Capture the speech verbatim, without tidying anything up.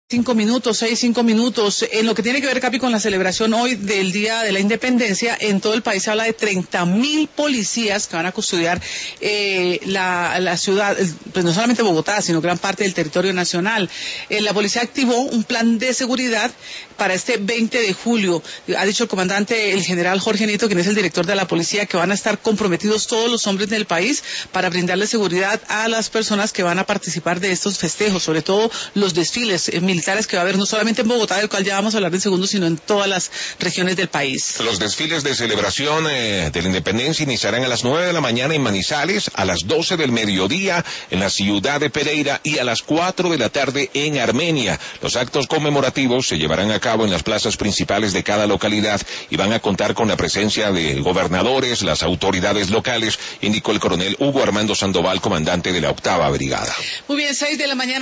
Cinco minutos, seis, cinco minutos. En lo que tiene que ver, Capi, con la celebración hoy del Día de la Independencia, en todo el país se habla de treinta mil policías que van a custodiar eh, la, la ciudad, pues no solamente Bogotá, sino gran parte del territorio nacional. Eh, la policía activó un plan de seguridad para este veinte de julio. Ha dicho el comandante, el general Jorge Nieto, quien es el director de la policía, que van a estar comprometidos todos los hombres del país para brindarle seguridad a las personas que van a participar de estos festejos, sobre todo los desfiles eh, militares que va a haber no solamente en Bogotá, del cual ya vamos a hablar en segundos, sino en todas las regiones del país. Los desfiles de celebración eh, de la independencia iniciarán a las nueve de la mañana en Manizales, a las doce del mediodía en la ciudad de Pereira y a las cuatro de la tarde en Armenia. Los actos conmemorativos se llevarán a cabo en las plazas principales de cada localidad y van a contar con la presencia de gobernadores, las autoridades locales, indicó el coronel Hugo Armando Sandoval, comandante de la octava brigada. Muy bien, seis de la mañana.